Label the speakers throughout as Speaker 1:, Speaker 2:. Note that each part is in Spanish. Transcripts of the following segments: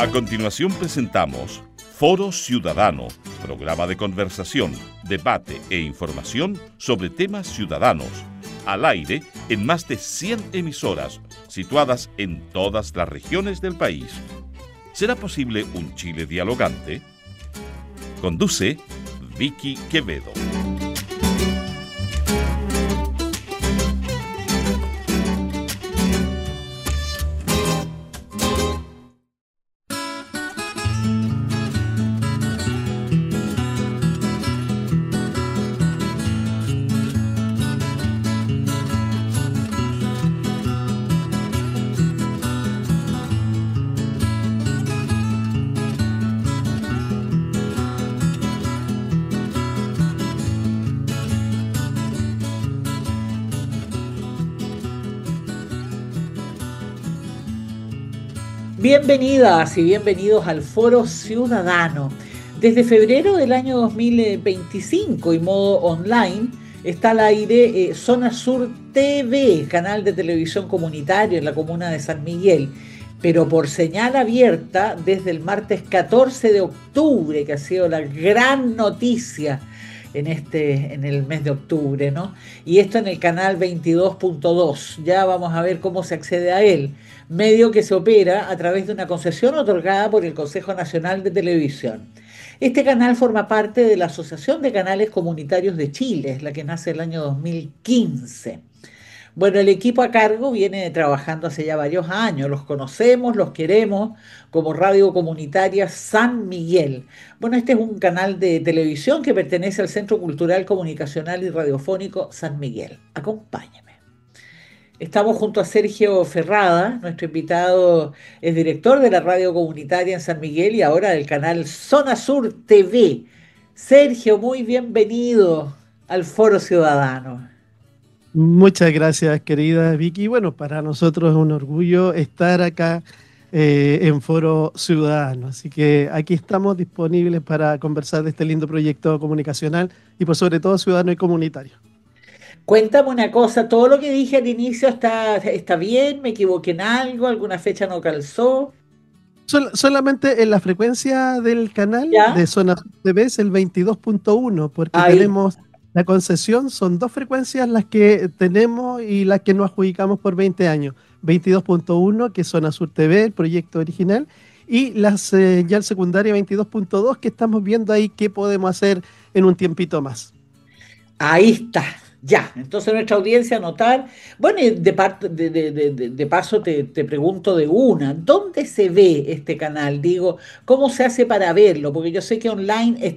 Speaker 1: A continuación presentamos Foro Ciudadano, programa de conversación, debate e información sobre temas ciudadanos, al aire en más de 100 emisoras, situadas en todas las regiones del país. ¿Será posible un Chile dialogante? Conduce Vicky Quevedo.
Speaker 2: Bienvenidas y bienvenidos al Foro Ciudadano. Desde febrero del año 2025 y modo online está al aire Zona Sur TV, canal de televisión comunitario en la comuna de San Miguel, pero por señal abierta desde el martes 14 de octubre, que ha sido la gran noticia en el mes de octubre, ¿no? Y esto en el canal 22.2. Ya vamos a ver cómo se accede a él. Medio que se opera a través de una concesión otorgada por el Consejo Nacional de Televisión. Este canal forma parte de la Asociación de Canales Comunitarios de Chile, la que nace el año 2015. Bueno, el equipo a cargo viene trabajando hace ya varios años, los conocemos, los queremos, como Radio Comunitaria San Miguel. Bueno, este es un canal de televisión que pertenece al Centro Cultural, Comunicacional y Radiofónico San Miguel. Acompáñeme. Estamos junto a Sergio Ferrada, nuestro invitado es director de la Radio Comunitaria en San Miguel y ahora del canal Zona Sur TV. Sergio, muy bienvenido al Foro Ciudadano.
Speaker 3: Muchas gracias, querida Vicky. Bueno, para nosotros es un orgullo estar acá en Foro Ciudadano. Así que aquí estamos disponibles para conversar de este lindo proyecto comunicacional y por sobre todo ciudadano y comunitario.
Speaker 2: Cuéntame una cosa, todo lo que dije al inicio está bien, me equivoqué en algo, alguna fecha no calzó.
Speaker 3: Solamente en la frecuencia del canal
Speaker 2: ¿Ya?
Speaker 3: de Zona TV es el 22.1, porque
Speaker 2: Ahí.
Speaker 3: tenemos la concesión, son dos frecuencias las que tenemos y las que nos adjudicamos por 20 años. 22.1, que es Zona Sur TV, el proyecto original, y la señal secundaria 22.2, que estamos viendo ahí qué podemos hacer en un tiempito más.
Speaker 2: Ahí está, ya. Entonces nuestra audiencia anotar. Bueno, y de paso te pregunto de una, ¿dónde se ve este canal? Digo, ¿cómo se hace para verlo? Porque yo sé que online es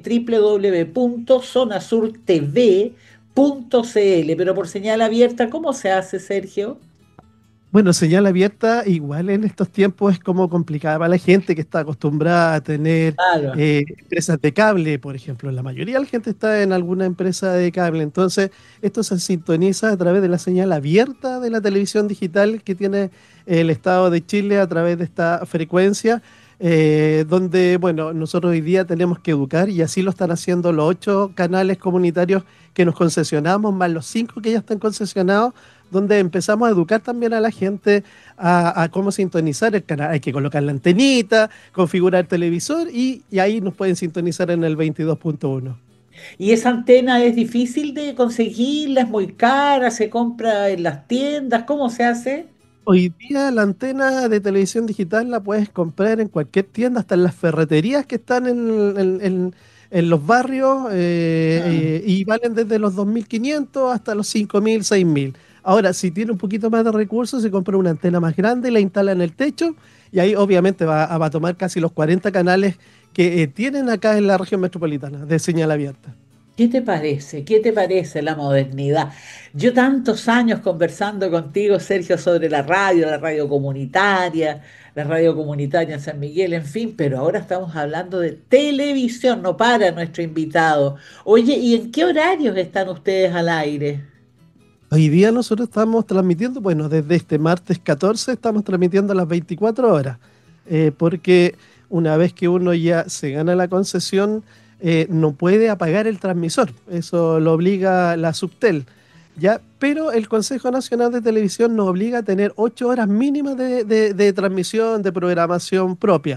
Speaker 2: www.zonasurtv.cl, pero por señal abierta, ¿cómo se hace, Sergio?
Speaker 3: Bueno, señal abierta, igual en estos tiempos es como complicada para la gente que está acostumbrada a tener
Speaker 2: Claro.
Speaker 3: empresas de cable, por ejemplo. La mayoría de la gente está en alguna empresa de cable. Entonces, esto se sintoniza a través de la señal abierta de la televisión digital que tiene el Estado de Chile a través de esta frecuencia, donde, bueno, nosotros hoy día tenemos que educar y así lo están haciendo los 8 canales comunitarios que nos concesionamos, más los 5 que ya están concesionados, donde empezamos a educar también a la gente a cómo sintonizar el canal. Hay que colocar la antenita, configurar el televisor y ahí nos pueden sintonizar en el 22.1.
Speaker 2: ¿Y esa antena es difícil de conseguirla? ¿Es muy cara? ¿Se compra en las tiendas? ¿Cómo se hace?
Speaker 3: Hoy día la antena de televisión digital la puedes comprar en cualquier tienda, hasta en las ferreterías que están en los barrios y valen desde los 2.500 hasta los 5.000, 6.000. Ahora, si tiene un poquito más de recursos, se compra una antena más grande y la instala en el techo y ahí obviamente va a tomar casi los 40 canales que tienen acá en la región metropolitana de señal abierta.
Speaker 2: ¿Qué te parece? ¿Qué te parece la modernidad? Yo tantos años conversando contigo, Sergio, sobre la radio comunitaria en San Miguel, en fin, pero ahora estamos hablando de televisión, no para nuestro invitado. Oye, ¿y en qué horarios están ustedes al aire?
Speaker 3: Hoy día nosotros estamos transmitiendo, bueno, desde este martes 14 estamos transmitiendo a las 24 horas, porque una vez que uno ya se gana la concesión, no puede apagar el transmisor, eso lo obliga la Subtel, ¿ya? Pero el Consejo Nacional de Televisión nos obliga a tener 8 horas mínimas de transmisión, de programación propia.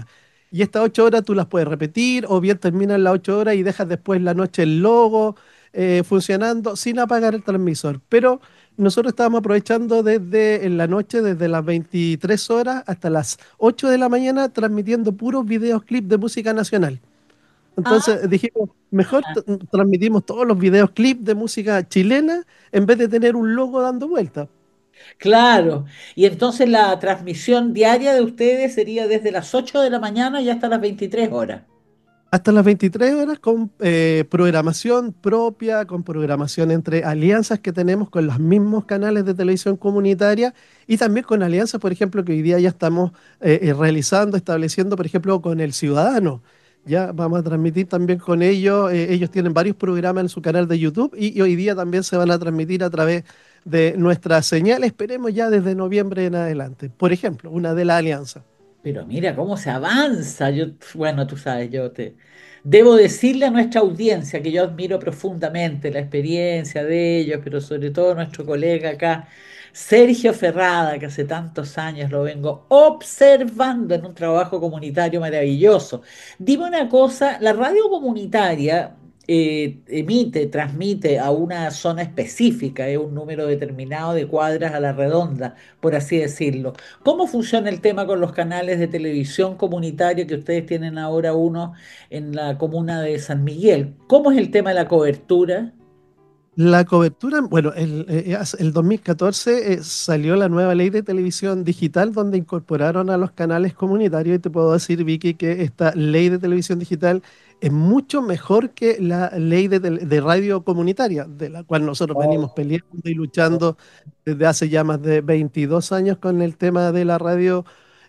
Speaker 3: y estas 8 horas tú las puedes repetir, o bien terminan las 8 horas y dejas después la noche el logo funcionando sin apagar el transmisor. Pero nosotros estábamos aprovechando desde en la noche, desde las 23 horas hasta las 8 de la mañana, transmitiendo puros videoclips de música nacional.
Speaker 2: Ah,
Speaker 3: Entonces dijimos, mejor transmitimos todos los videoclips de música chilena en vez de tener un logo dando vueltas.
Speaker 2: claro. Y entonces la transmisión diaria de ustedes sería desde las 8 de la mañana y hasta las 23 horas.
Speaker 3: Hasta las 23 horas con programación propia, con programación entre alianzas que tenemos con los mismos canales de televisión comunitaria y también con alianzas, por ejemplo, que hoy día ya estamos realizando, estableciendo, por ejemplo, con El Ciudadano. Ya vamos a transmitir también con ellos. Ellos tienen varios programas en su canal de YouTube y hoy día también se van a transmitir a través de nuestra señal. Esperemos ya desde noviembre en adelante. Por ejemplo, una de las alianzas.
Speaker 2: Pero mira cómo se avanza. Yo, bueno, tú sabes, yo te debo decirle a nuestra audiencia que yo admiro profundamente la experiencia de ellos, pero sobre todo nuestro colega acá, Sergio Ferrada, que hace tantos años lo vengo observando en un trabajo comunitario maravilloso. Dime una cosa, la radio comunitaria emite, transmite a una zona específica, es un número determinado de cuadras a la redonda, por así decirlo. ¿Cómo funciona el tema con los canales de televisión comunitaria que ustedes tienen ahora uno en la comuna de San Miguel? ¿Cómo es el tema de la cobertura?
Speaker 3: La cobertura, bueno, el 2014 salió la nueva ley de televisión digital donde incorporaron a los canales comunitarios y te puedo decir, Vicky, que esta ley de televisión digital es mucho mejor que la ley de radio comunitaria, de la cual nosotros venimos
Speaker 2: Oh,
Speaker 3: peleando y
Speaker 2: oh,
Speaker 3: luchando desde hace ya más de 22 años con el tema de la radio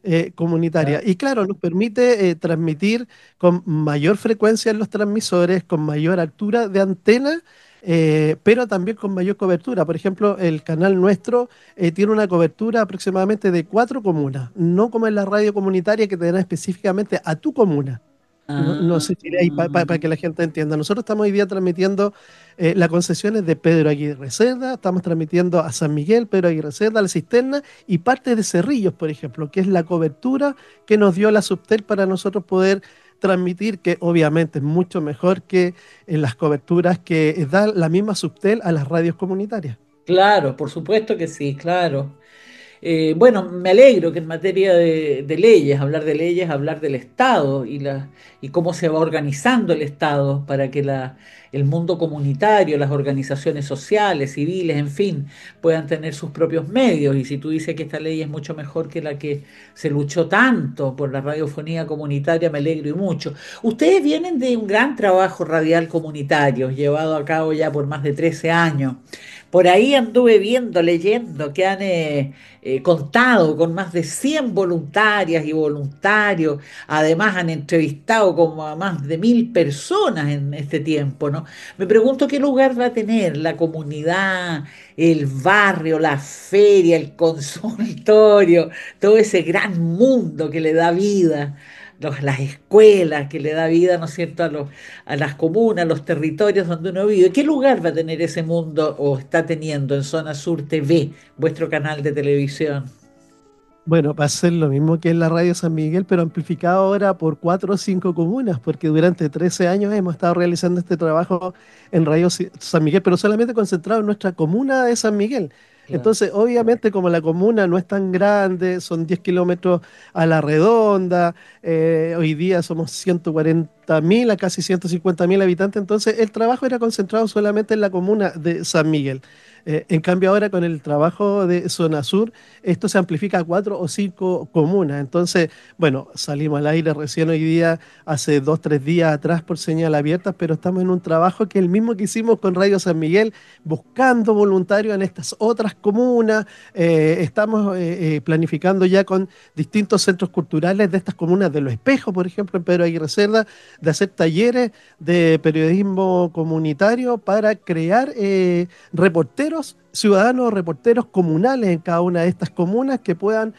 Speaker 2: ya.
Speaker 3: comunitaria. Y claro, nos permite transmitir con mayor frecuencia en los transmisores, con mayor altura de antena pero también con mayor cobertura. Por ejemplo, el canal nuestro tiene una cobertura aproximadamente de 4 comunas, no como en la radio comunitaria que te dan específicamente a tu comuna. No, no
Speaker 2: Ah,
Speaker 3: sé si ahí para que la gente entienda. Nosotros estamos hoy día transmitiendo las concesiones de Pedro Aguirre Cerda, estamos transmitiendo a San Miguel, Pedro Aguirre Cerda, La Cisterna y parte de Cerrillos, por ejemplo, que es la cobertura que nos dio la Subtel para nosotros poder transmitir, que obviamente es mucho mejor que en las coberturas que da la misma Subtel a las radios comunitarias.
Speaker 2: claro, por supuesto que sí, claro. Bueno, me alegro que en materia de leyes, hablar de leyes, hablar del Estado y cómo se va organizando el Estado para que el mundo comunitario, las organizaciones sociales, civiles, en fin, puedan tener sus propios medios. Y si tú dices que esta ley es mucho mejor que la que se luchó tanto por la radiofonía comunitaria, me alegro y mucho. Ustedes vienen de un gran trabajo radial comunitario, llevado a cabo ya por más de 13 años. Por ahí anduve viendo, leyendo que han contado con más de 100 voluntarias y voluntarios. Además han entrevistado como a más de 1000 personas en este tiempo, ¿no? Me pregunto qué lugar va a tener la comunidad, el barrio, la feria, el consultorio, todo ese gran mundo que le da vida. Las escuelas que le da vida, ¿no es cierto?, a las comunas, a los territorios donde uno vive. ¿Qué lugar va a tener ese mundo o está teniendo en Zona Sur TV, vuestro canal de televisión?
Speaker 3: Bueno, va a ser lo mismo que en la radio San Miguel, pero amplificado ahora por 4 o 5 comunas, porque durante 13 años hemos estado realizando este trabajo en Radio San Miguel, pero solamente concentrado en nuestra comuna de San Miguel.
Speaker 2: Claro.
Speaker 3: Entonces, obviamente, como la comuna no es tan grande, son 10 kilómetros a la redonda, hoy día somos 140.000 a casi 150.000 habitantes, entonces el trabajo era concentrado solamente en la comuna de San Miguel. En cambio, ahora con el trabajo de Zona Sur, esto se amplifica a 4 o 5 comunas. Entonces, bueno, salimos al aire recién hoy día, hace 2 o 3 días atrás por señal abierta, pero estamos en un trabajo que es el mismo que hicimos con Radio San Miguel, buscando voluntarios en estas otras comunas. Estamos planificando ya con distintos centros culturales de estas comunas de Los Espejos, por ejemplo, en Pedro Aguirre Cerda, de hacer talleres de periodismo comunitario para crear reporteros ciudadanos, reporteros comunales en cada una de estas comunas que puedan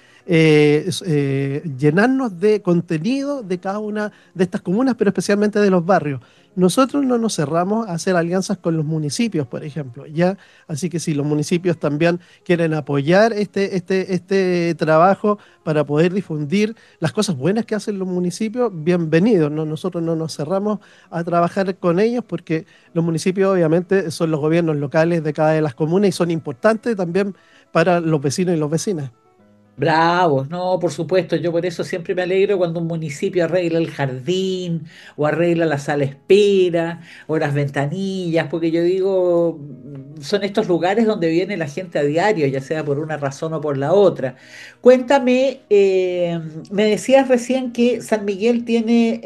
Speaker 3: llenarnos de contenido de cada una de estas comunas, pero especialmente de los barrios. nosotros no nos cerramos a hacer alianzas con los municipios, por ejemplo, ¿ya? Así que si los municipios también quieren apoyar este trabajo para poder difundir las cosas buenas que hacen los municipios, bienvenidos, ¿no? Nosotros no nos cerramos a trabajar con ellos porque los municipios obviamente son los gobiernos locales de cada una de las comunas y son importantes también para los vecinos y las vecinas.
Speaker 2: Bravos, no, por supuesto, yo por eso siempre me alegro cuando un municipio arregla el jardín o arregla la sala espera o las ventanillas, porque yo digo, son estos lugares donde viene la gente a diario, ya sea por una razón o por la otra. Cuéntame, me decías recién que San Miguel tiene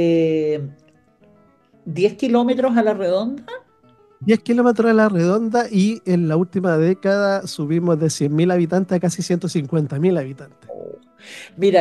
Speaker 2: 10 kilómetros a la redonda.
Speaker 3: 10 kilómetros a la redonda y en la última década subimos de 100.000 habitantes a casi 150.000 habitantes.
Speaker 2: Mira,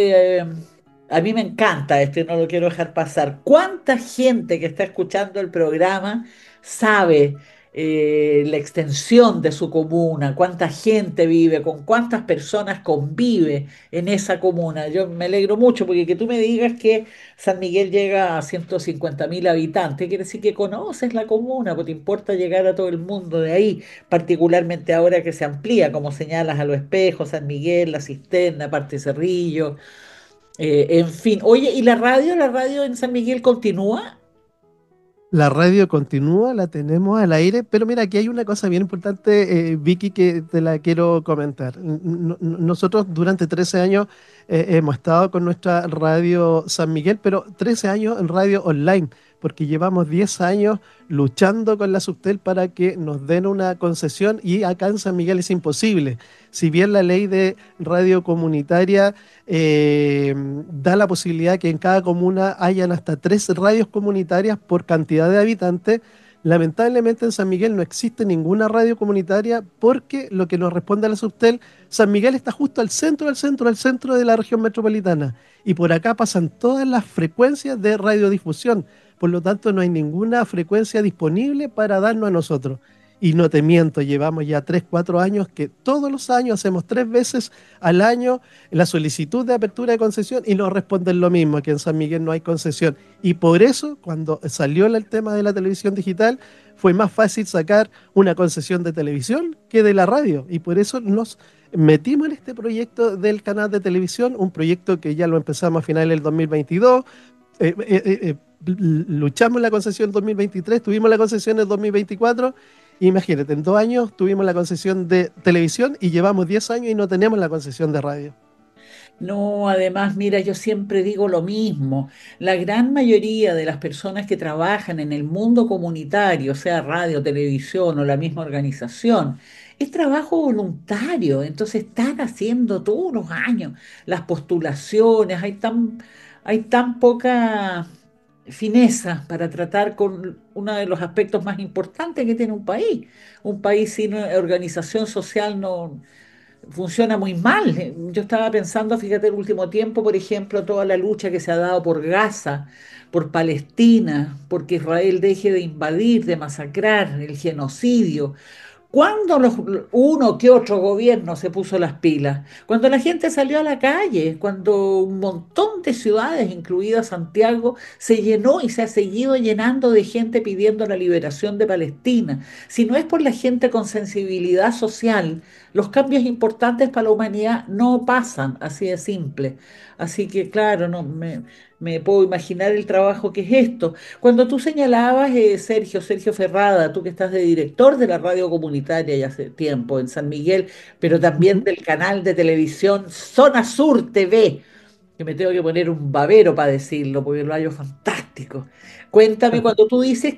Speaker 2: a mí me encanta esto y no lo quiero dejar pasar. ¿Cuánta gente que está escuchando el programa sabe la extensión de su comuna? ¿Cuánta gente vive? ¿Con cuántas personas convive en esa comuna? Yo me alegro mucho porque que tú me digas que San Miguel llega a 150.000 habitantes, quiere decir que conoces la comuna, pues te importa llegar a todo el mundo de ahí, particularmente ahora que se amplía, como señalas, a Los Espejos, San Miguel, La Cisterna, Parte Cerrillo, en fin. Oye, ¿y la radio? ¿La radio en San Miguel continúa?
Speaker 3: La radio continúa, la tenemos al aire, pero mira, aquí hay una cosa bien importante, Vicky, que te la quiero comentar. Nosotros durante 13 años hemos estado con nuestra radio San Miguel, pero 13 años en radio online, porque llevamos 10 años luchando con la Subtel para que nos den una concesión y acá en San Miguel es imposible. Si bien la ley de radio comunitaria da la posibilidad que en cada comuna hayan hasta 3 radios comunitarias por cantidad de habitantes. Lamentablemente en San Miguel no existe ninguna radio comunitaria porque lo que nos responde a la Subtel, San Miguel está justo al centro de la región metropolitana y por acá pasan todas las frecuencias de radiodifusión. Por lo tanto, no hay ninguna frecuencia disponible para darnos a nosotros. Y no te miento, llevamos ya 3 4 años que todos los años hacemos 3 veces al año la solicitud de apertura de concesión y nos responden lo mismo, que en San Miguel no hay concesión. Y por eso, cuando salió el tema de la televisión digital, fue más fácil sacar una concesión de televisión que de la radio. Y por eso nos metimos en este proyecto del canal de televisión, un proyecto que ya lo empezamos a finales del 2022. eh, eh, eh, eh, Luchamos la concesión en 2023, tuvimos la concesión en el 2024. Imagínate, en 2 años tuvimos la concesión de televisión y llevamos 10 años y no tenemos la concesión de radio.
Speaker 2: No, además, mira, yo siempre digo lo mismo. La gran mayoría de las personas que trabajan en el mundo comunitario, sea radio, televisión o la misma organización, es trabajo voluntario. Entonces están haciendo todos los años las postulaciones. Hay tan poca fineza para tratar con uno de los aspectos más importantes que tiene un país. Un país sin organización social no funciona muy mal. Yo estaba pensando, fíjate, el último tiempo, por ejemplo, toda la lucha que se ha dado por Gaza, por Palestina, porque Israel deje de invadir, de masacrar, el genocidio. ¿Cuándo uno que otro gobierno se puso las pilas? Cuando la gente salió a la calle, cuando un montón de ciudades, incluida Santiago, se llenó y se ha seguido llenando de gente pidiendo la liberación de Palestina. Si no es por la gente con sensibilidad social, los cambios importantes para la humanidad no pasan, así de simple. Así que, claro, no me puedo imaginar el trabajo que es esto. Cuando tú señalabas, Sergio Ferrada, tú que estás de director de la radio comunitaria ya hace tiempo en San Miguel, pero también
Speaker 3: Ujú.
Speaker 2: del canal de televisión Zona Sur TV, que me tengo que poner un babero para decirlo, porque lo hallo fantástico. Cuéntame, cuando tú dices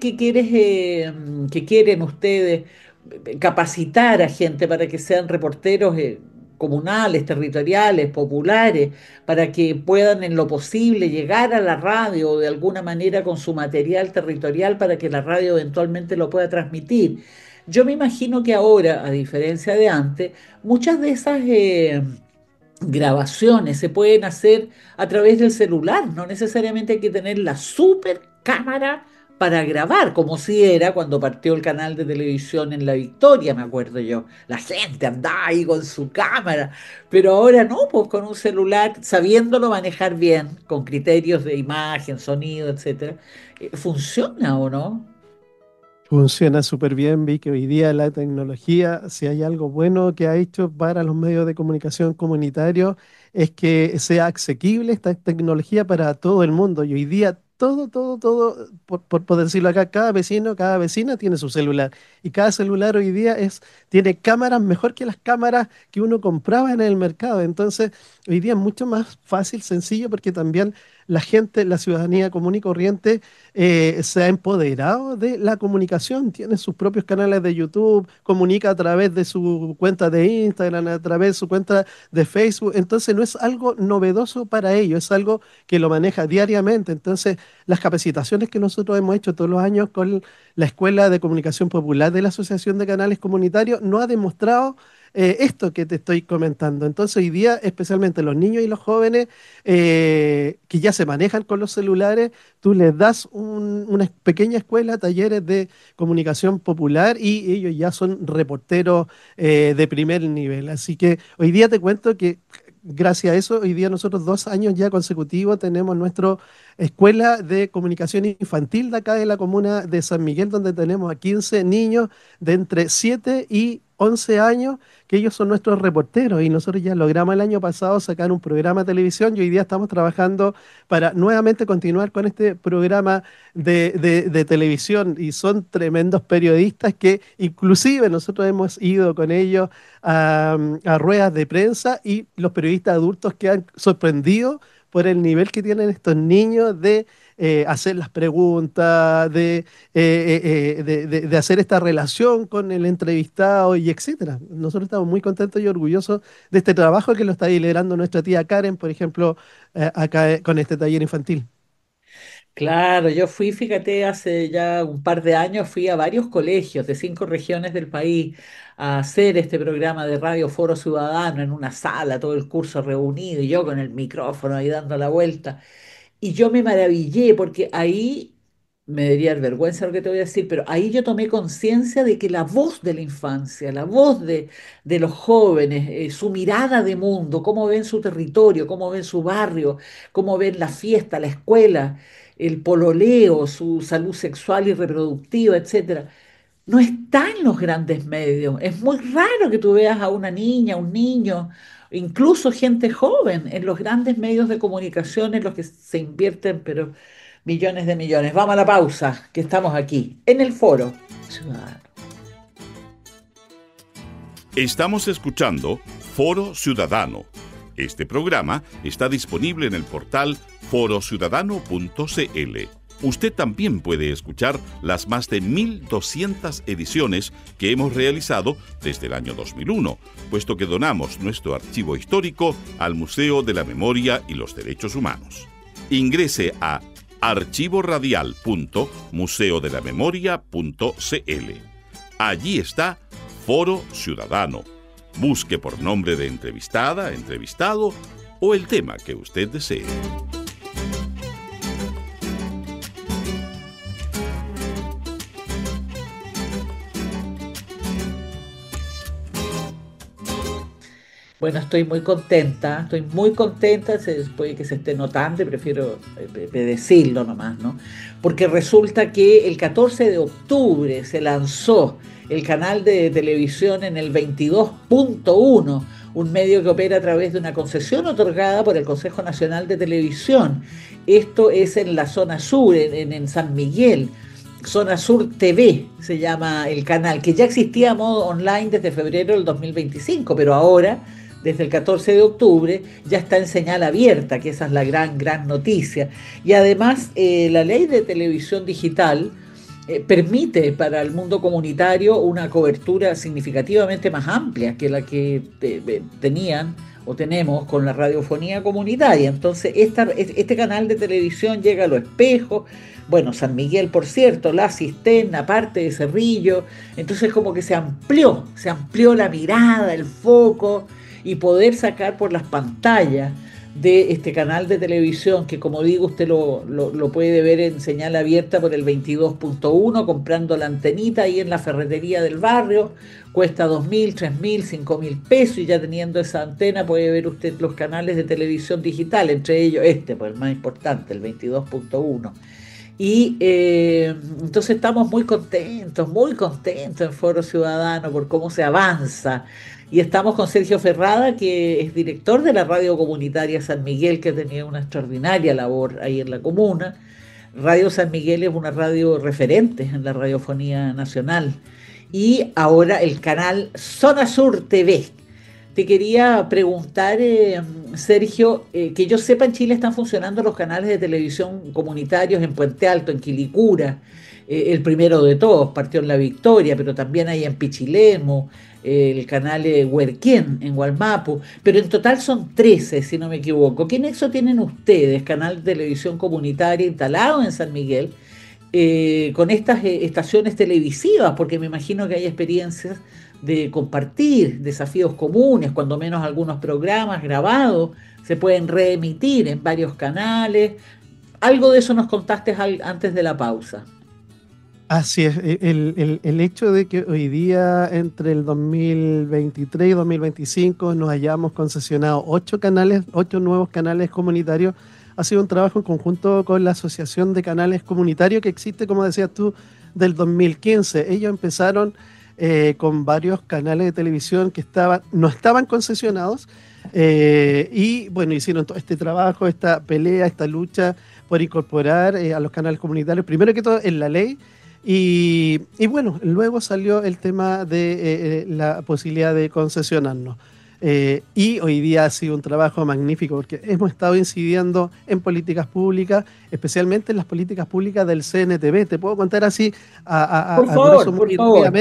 Speaker 2: que quieren ustedes capacitar a gente para que sean reporteros comunales, territoriales, populares, para que puedan en lo posible llegar a la radio de alguna manera con su material territorial para que la radio eventualmente lo pueda transmitir. Yo me imagino que ahora, a diferencia de antes, muchas de esas grabaciones se pueden hacer a través del celular, no necesariamente hay que tener la super cámara para grabar, como si era cuando partió el canal de televisión en La Victoria, me acuerdo yo. La gente andaba ahí con su cámara, pero ahora no, pues con un celular, sabiéndolo manejar bien, con criterios de imagen, sonido, etcétera, ¿funciona o no?
Speaker 3: Funciona súper bien, vi que hoy día la tecnología, si hay algo bueno que ha hecho para los medios de comunicación comunitarios, es que sea asequible esta tecnología para todo el mundo. Y hoy día todo, por decirlo acá, cada vecino, cada vecina tiene su celular. Y cada celular hoy día tiene cámaras mejor que las cámaras que uno compraba en el mercado. Entonces, hoy día es mucho más fácil, sencillo, porque también la gente, la ciudadanía común y corriente, se ha empoderado de la comunicación, tiene sus propios canales de YouTube, comunica a través de su cuenta de Instagram, a través de su cuenta de Facebook, entonces no es algo novedoso para ellos, es algo que lo maneja diariamente. Entonces, las capacitaciones que nosotros hemos hecho todos los años con la Escuela de Comunicación Popular de la Asociación de Canales Comunitarios no ha demostrado esto que te estoy comentando. Entonces, hoy día, especialmente los niños y los jóvenes que ya se manejan con los celulares, tú les das una pequeña escuela, talleres de comunicación popular y ellos ya son reporteros de primer nivel. Así que hoy día te cuento que gracias a eso, hoy día nosotros 2 años ya consecutivos tenemos nuestra escuela de comunicación infantil de acá de la comuna de San Miguel, donde tenemos a 15 niños de entre 7 y 11 años, que ellos son nuestros reporteros y nosotros ya logramos el año pasado sacar un programa de televisión y hoy día estamos trabajando para nuevamente continuar con este programa de televisión y son tremendos periodistas que inclusive nosotros hemos ido con ellos a ruedas de prensa y los periodistas adultos quedan sorprendidos por el nivel que tienen estos niños de hacer las preguntas, de hacer esta relación con el entrevistado y etcétera. Nosotros estamos muy contentos y orgullosos de este trabajo que lo está liderando nuestra tía Karen, por ejemplo, acá con este taller infantil.
Speaker 2: Claro, yo fui, fíjate, hace ya un par de años fui a varios colegios de 5 regiones del país a hacer este programa de Radio Foro Ciudadano en una sala, todo el curso reunido y yo con el micrófono ahí dando la vuelta. Y yo me maravillé porque ahí, me daría vergüenza lo que te voy a decir, pero ahí yo tomé conciencia de que la voz de la infancia, la voz de los jóvenes, su mirada de mundo, cómo ven su territorio, cómo ven su barrio, cómo ven la fiesta, la escuela, el pololeo, su salud sexual y reproductiva, etcétera, no está en los grandes medios. Es muy raro que tú veas a una niña, un niño, incluso gente joven en los grandes medios de comunicación en los que se invierten, pero millones de millones. Vamos a la pausa, que estamos aquí, en el Foro Ciudadano.
Speaker 1: Estamos escuchando Foro Ciudadano. Este programa está disponible en el portal forociudadano.cl. Usted también puede escuchar las más de 1.200 ediciones que hemos realizado desde el año 2001, puesto que donamos nuestro archivo histórico al Museo de la Memoria y los Derechos Humanos. Ingrese a archivoradial.museodelamemoria.cl. Allí está Foro Ciudadano. Busque por nombre de entrevistada, entrevistado o el tema que usted desee.
Speaker 2: Bueno, estoy muy contenta, puede que se esté notando y prefiero decirlo nomás, ¿no? Porque resulta que el 14 de octubre se lanzó el canal de televisión en el 22.1, un medio que opera a través de una concesión otorgada por el Consejo Nacional de Televisión. Esto es en la zona sur, en San Miguel. Zona Sur TV se llama el canal, que ya existía a modo online desde febrero del 2025, pero ahora, desde el 14 de octubre, ya está en señal abierta, que esa es la gran noticia. Y además, la ley de televisión digital permite para el mundo comunitario una cobertura significativamente más amplia que la que tenían o tenemos con la radiofonía comunitaria. Entonces, este canal de televisión llega a Los Espejos, bueno, San Miguel, por cierto, La Cisterna, parte de Cerrillo. Entonces, como que se amplió la mirada, el foco, y poder sacar por las pantallas de este canal de televisión que, como digo, usted lo puede ver en señal abierta por el 22.1, comprando la antenita ahí en la ferretería del barrio. Cuesta 2.000, 3.000, 5.000 pesos, y ya teniendo esa antena puede ver usted los canales de televisión digital, entre ellos este, pues el más importante, el 22.1. Y entonces estamos muy contentos en Foro Ciudadano por cómo se avanza. Y estamos con Sergio Ferrada, que es director de la radio comunitaria San Miguel, que ha tenido una extraordinaria labor ahí en la comuna. Radio San Miguel es una radio referente en la radiofonía nacional. Y ahora el canal Zona Sur TV. Te quería preguntar, Sergio, que yo sepa, en Chile están funcionando los canales de televisión comunitarios en Puente Alto, en Quilicura, el primero de todos, partió en La Victoria, pero también hay en Pichilemu, el canal Huerquén, en Gualmapu, pero en total son 13, si no me equivoco. ¿Qué nexo tienen ustedes, canal de televisión comunitaria instalado en San Miguel, con estas estaciones televisivas? Porque me imagino que hay experiencias de compartir desafíos comunes, cuando menos algunos programas grabados se pueden reemitir en varios canales. Algo de eso nos contaste antes de la pausa.
Speaker 3: Así es, el hecho de que hoy día entre el 2023 y 2025 nos hayamos concesionado 8 canales, 8 nuevos canales comunitarios, ha sido un trabajo en conjunto con la Asociación de Canales Comunitarios que existe, como decías tú, del 2015. Ellos empezaron con varios canales de televisión que no estaban concesionados, y bueno, hicieron todo este trabajo, esta pelea, esta lucha por incorporar a los canales comunitarios, primero que todo en la ley. Y bueno, luego salió el tema de la posibilidad de concesionarnos. Y hoy día ha sido un trabajo magnífico porque hemos estado incidiendo en políticas públicas, especialmente en las políticas públicas del CNTV. Te puedo contar así
Speaker 2: por favor, por favor.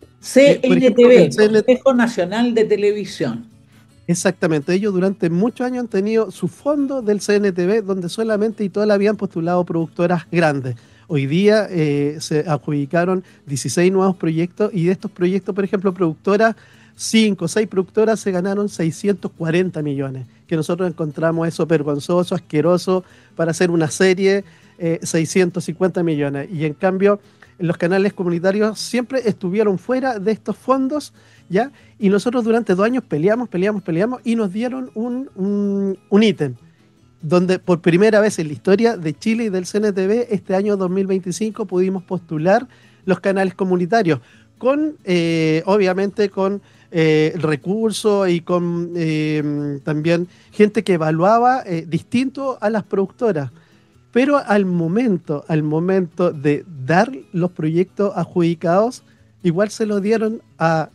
Speaker 2: CNTV, Consejo Nacional de Televisión.
Speaker 3: Exactamente, ellos durante muchos años han tenido su fondo del CNTV, donde solamente y toda la habían postulado productoras grandes. Hoy día se adjudicaron 16 nuevos proyectos, y de estos proyectos, por ejemplo, productoras, 5 o 6 productoras se ganaron 640 millones, que nosotros encontramos eso vergonzoso, asqueroso, para hacer una serie, 650 millones. Y en cambio, los canales comunitarios siempre estuvieron fuera de estos fondos, ¿ya? Y nosotros durante 2 años peleamos, y nos dieron un ítem, donde por primera vez en la historia de Chile y del CNTV, este año 2025 pudimos postular los canales comunitarios, con obviamente con recursos y con también gente que evaluaba distinto a las productoras. Pero al momento de dar los proyectos adjudicados, igual se lo dieron a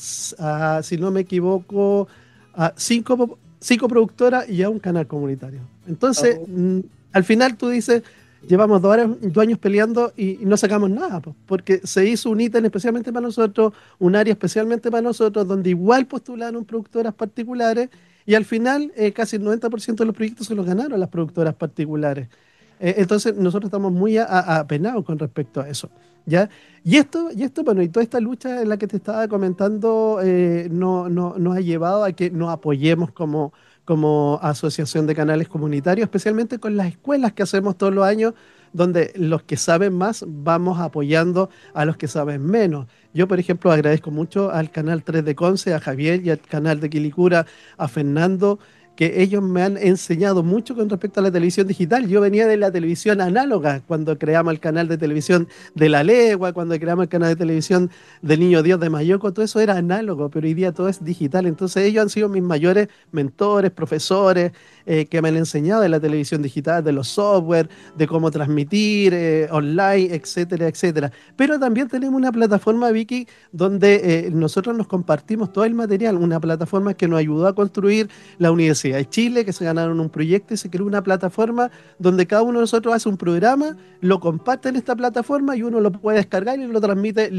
Speaker 3: si no me equivoco, a 5 productoras y a un canal comunitario. Entonces, al final tú dices, llevamos 2 años peleando y no sacamos nada, porque se hizo un ítem especialmente para nosotros, un área especialmente para nosotros, donde igual postularon productoras particulares, y al final casi el 90% de los proyectos se los ganaron las productoras particulares. Entonces nosotros estamos muy apenados con respecto a eso, ¿ya? Y esto, bueno, y toda esta lucha en la que te estaba comentando nos ha llevado a que nos apoyemos como asociación de canales comunitarios, especialmente con las escuelas que hacemos todos los años, donde los que saben más vamos apoyando a los que saben menos. Yo, por ejemplo, agradezco mucho al canal 3 de Conce, a Javier, y al canal de Quilicura, a Fernando, que ellos me han enseñado mucho con respecto a la televisión digital. Yo venía de la televisión análoga, cuando creamos el canal de televisión de La Legua, cuando creamos el canal de televisión del Niño Dios de Mayoco, todo eso era análogo, pero hoy día todo es digital. Entonces ellos han sido mis mayores mentores, profesores, que me han enseñado de la televisión digital, de los software, de cómo transmitir online, etcétera, etcétera. Pero también tenemos una plataforma, Vicky, donde nosotros nos compartimos todo el material, una plataforma que nos ayudó a construir la Universidad de Chile, que se ganaron un proyecto y se creó una plataforma donde cada uno de nosotros hace un programa, lo comparte en esta plataforma y uno lo puede descargar y lo transmite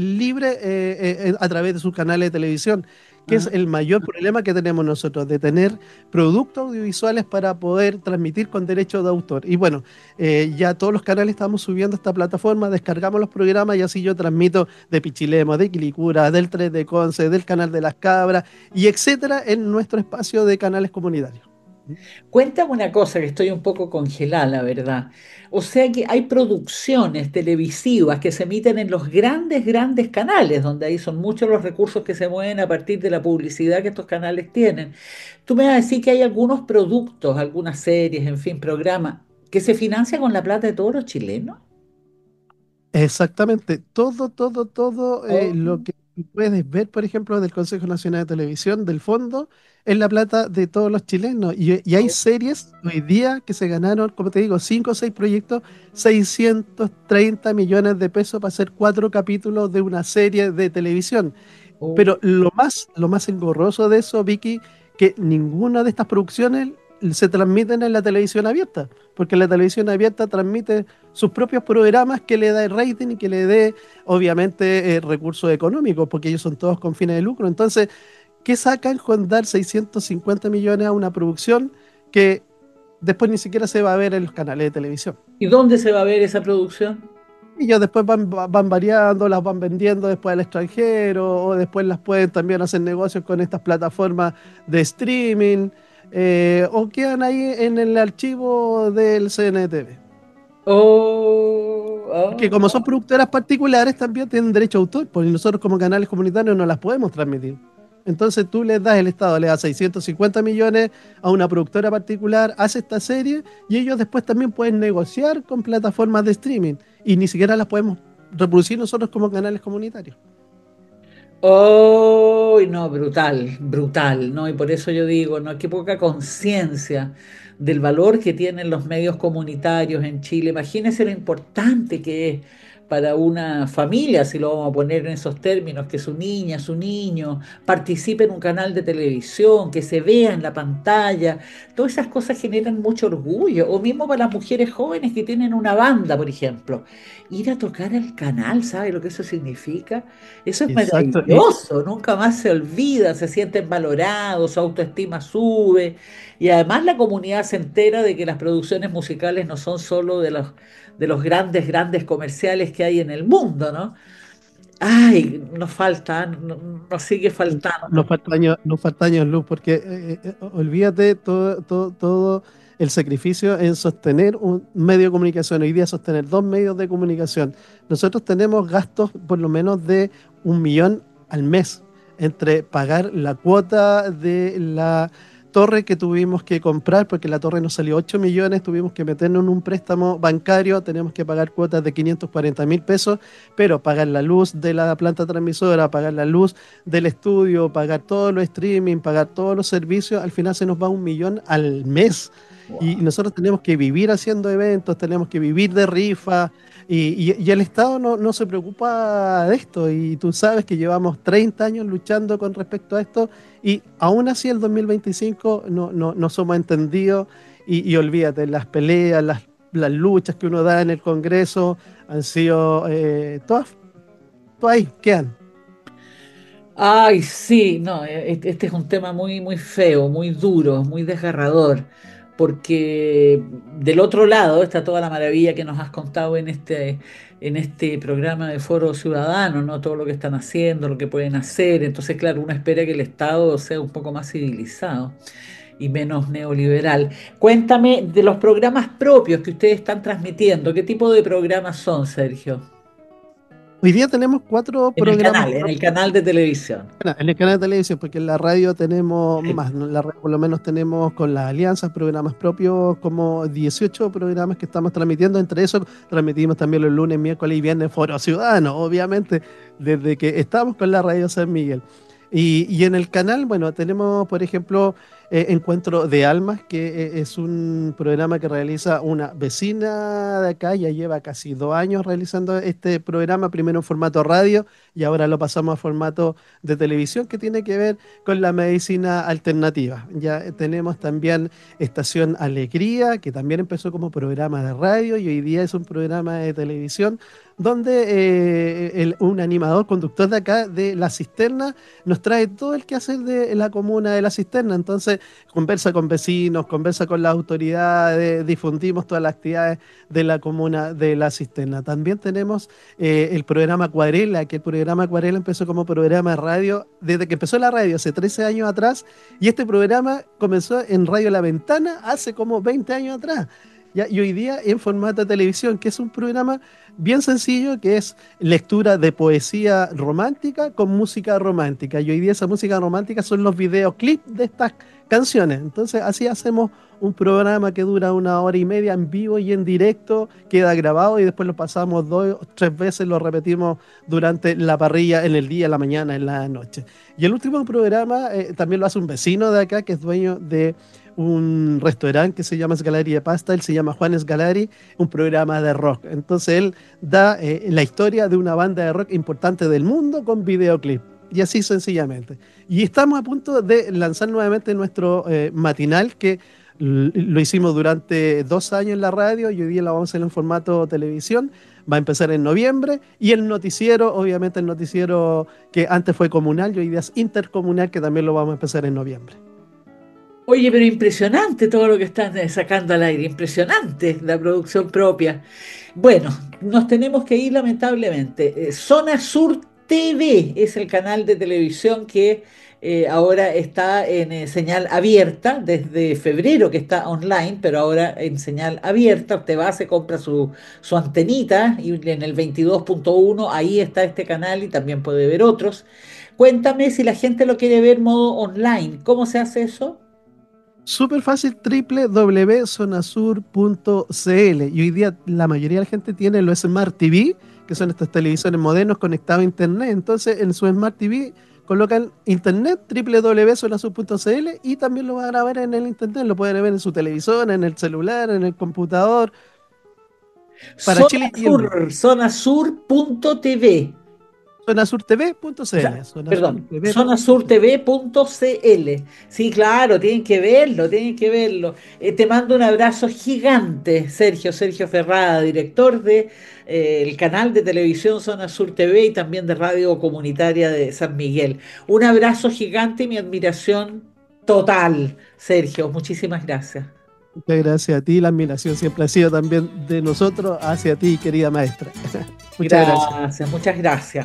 Speaker 3: libre a través de sus canales de televisión, que es el mayor problema que tenemos nosotros, de tener productos audiovisuales para poder transmitir con derechos de autor. Y bueno, ya todos los canales estamos subiendo a esta plataforma, descargamos los programas y así yo transmito de Pichilemu, de Quilicura, del 3 de Conce, del canal de Las Cabras y etcétera, en nuestro espacio de canales comunitarios.
Speaker 2: Cuéntame una cosa que estoy un poco congelada, la verdad. O sea que hay producciones televisivas que se emiten en los grandes, grandes canales, donde ahí son muchos los recursos que se mueven a partir de la publicidad que estos canales tienen. Tú me vas a decir que hay algunos productos, algunas series, en fin, programas, que se financian con la plata de todos los chilenos.
Speaker 3: Exactamente, todo
Speaker 2: Oh,
Speaker 3: lo que tú puedes ver, por ejemplo, del Consejo Nacional de Televisión, del fondo, es la plata de todos los chilenos. Y hay
Speaker 2: oh,
Speaker 3: series hoy día que se ganaron, como te digo, 5 o 6 proyectos, 630 millones de pesos para hacer 4 capítulos de una serie de televisión.
Speaker 2: oh.
Speaker 3: Pero lo más engorroso de eso, Vicky, que ninguna de estas producciones se transmiten en la televisión abierta, porque la televisión abierta transmite sus propios programas que le da el rating y que le dé, obviamente, recursos económicos, porque ellos son todos con fines de lucro. Entonces, ¿qué sacan con dar 650 millones a una producción que después ni siquiera se va a ver en los canales de televisión?
Speaker 2: ¿Y dónde se va a ver esa producción?
Speaker 3: Y ellos después van variando, las van vendiendo después al extranjero, o después las pueden también hacer negocios con estas plataformas de streaming, o quedan ahí en el archivo del CNTV.
Speaker 2: Oh,
Speaker 3: Porque como son
Speaker 2: oh.
Speaker 3: productoras particulares, también tienen derecho a autor, porque nosotros como canales comunitarios no las podemos transmitir. Entonces tú les das, el Estado le da 650 millones a una productora particular, hace esta serie y ellos después también pueden negociar con plataformas de streaming y ni siquiera las podemos reproducir nosotros como canales comunitarios.
Speaker 2: Oh, no, brutal, brutal, ¿no? Y por eso yo digo, ¿no? Qué poca conciencia del valor que tienen los medios comunitarios en Chile. Imagínense lo importante que es para una familia, si lo vamos a poner en esos términos, que su niña, su niño participe en un canal de televisión, que se vea en la pantalla. Todas esas cosas generan mucho orgullo. O mismo para las mujeres jóvenes que tienen una banda, por ejemplo. Ir a tocar al canal, ¿sabe lo que eso significa? Eso es
Speaker 3: Exacto. Y
Speaker 2: maravilloso, nunca más se olvida, se sienten valorados, su autoestima sube y además la comunidad se entera de que las producciones musicales no son solo de los grandes, grandes comerciales que hay en el mundo, ¿no? Ay, nos falta, nos sigue
Speaker 3: nos
Speaker 2: faltando.
Speaker 3: falta años, nos falta años luz, porque olvídate todo el sacrificio en sostener un medio de comunicación. Hoy día sostener 2 medios de comunicación. Nosotros tenemos gastos por lo menos de 1 millón al mes entre pagar la cuota de la torre que tuvimos que comprar, porque la torre nos salió 8 millones, tuvimos que meternos en un préstamo bancario, tenemos que pagar cuotas de 540.000 pesos, pero pagar la luz de la planta transmisora, pagar la luz del estudio, pagar todos los streaming, pagar todos los servicios, al final se nos va 1 millón al mes. Y
Speaker 2: Wow.
Speaker 3: nosotros tenemos que vivir haciendo eventos, tenemos que vivir de rifa, y el Estado no se preocupa de esto. Y tú sabes que llevamos 30 años luchando con respecto a esto, y aún así el 2025 no somos entendidos. Y olvídate, las peleas, las luchas que uno da en el Congreso han sido todas ahí, quedan.
Speaker 2: Ay, sí, no, este es un tema muy, muy feo, muy duro, muy desgarrador, porque del otro lado está toda la maravilla que nos has contado en este programa de Foro Ciudadano, ¿no? Todo lo que están haciendo, lo que pueden hacer. Entonces, claro, uno espera que el Estado sea un poco más civilizado y menos neoliberal. Cuéntame de los programas propios que ustedes están transmitiendo. ¿Qué tipo de programas son, Sergio?
Speaker 3: Hoy día tenemos 4 programas
Speaker 2: En el
Speaker 3: propios.
Speaker 2: canal de televisión.
Speaker 3: Bueno, en el canal de televisión, porque en la radio tenemos
Speaker 2: Sí.
Speaker 3: más, ¿no? En la radio por lo menos tenemos con las alianzas programas propios, como 18 programas que estamos transmitiendo. Entre esos transmitimos también los lunes, miércoles y viernes Foro Ciudadano, obviamente, desde que estamos con la radio San Miguel. Y en el canal, bueno, tenemos, por ejemplo, Encuentro de Almas, que es un programa que realiza una vecina de acá, ya lleva casi 2 años realizando este programa, primero en formato radio y ahora lo pasamos a formato de televisión, que tiene que ver con la medicina alternativa. Ya tenemos también Estación Alegría, que también empezó como programa de radio y hoy día es un programa de televisión donde un animador, conductor de acá de La Cisterna, nos trae todo el quehacer de la comuna de La Cisterna. Entonces, conversa con vecinos, conversa con las autoridades, difundimos todas las actividades de la comuna de La Cisterna. También tenemos el programa Acuarela, que el programa Acuarela empezó como programa de radio desde que empezó la radio hace 13 años atrás, y este programa comenzó en Radio La Ventana hace como 20 años atrás. ¿Ya? Y hoy día en formato de televisión, que es un programa bien sencillo, que es lectura de poesía romántica con música romántica. Y hoy día esa música romántica son los videoclips de estas canciones. Entonces así hacemos un programa que dura 1 hora y media en vivo y en directo, queda grabado y después lo pasamos 2 o 3 veces, lo repetimos durante la parrilla en el día, en la mañana, en la noche. Y el último programa también lo hace un vecino de acá, que es dueño de un restaurante que se llama Sgalari de Pasta. Él se llama Juan Sgalari, un programa de rock. Entonces él da la historia de una banda de rock importante del mundo con videoclip. Y así sencillamente. Y estamos a punto de lanzar nuevamente nuestro matinal, que lo hicimos durante 2 años en la radio y hoy día lo vamos a hacer en formato televisión. Va a empezar en noviembre. Y el noticiero, obviamente el noticiero que antes fue comunal y hoy día es intercomunal, que también lo vamos a empezar en noviembre.
Speaker 2: Oye, pero impresionante todo lo que están sacando al aire, impresionante la producción propia. Bueno, nos tenemos que ir lamentablemente. Zona Sur TV es el canal de televisión que ahora está en señal abierta, desde febrero que está online, pero ahora en señal abierta. Usted va, se compra su antenita y en el 22.1 ahí está este canal y también puede ver otros. Cuéntame si la gente lo quiere ver modo online, ¿cómo se hace eso?
Speaker 3: Súper fácil, www.zonasur.cl. Y hoy día la mayoría de la gente tiene los Smart TV, que son estos televisores modernos conectados a internet. Entonces en su Smart TV colocan internet, www.zonasur.cl, y también lo van a ver en el internet. Lo pueden ver en su televisor, en el celular, en el computador. Para
Speaker 2: Zona
Speaker 3: Chile y el mundo.
Speaker 2: Sur, zonasur.tv.
Speaker 3: Zonasurtv.cl.
Speaker 2: Perdón,
Speaker 3: Zonasurtv.cl.
Speaker 2: zonasurtv.cl. Sí, claro, tienen que verlo, tienen que verlo. Te mando un abrazo gigante, Sergio Ferrada, director de el canal de televisión Zona Sur TV y también de Radio Comunitaria de San Miguel. Un abrazo gigante y mi admiración total, Sergio. Muchísimas gracias.
Speaker 3: Muchas gracias a ti. La admiración siempre ha sido también de nosotros hacia ti, querida maestra. Muchas gracias.
Speaker 2: Muchas gracias.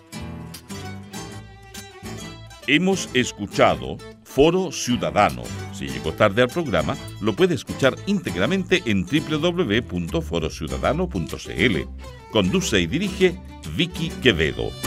Speaker 1: Hemos escuchado Foro Ciudadano. Si llegó tarde al programa, lo puede escuchar íntegramente en www.forociudadano.cl. Conduce y dirige Vicky Quevedo.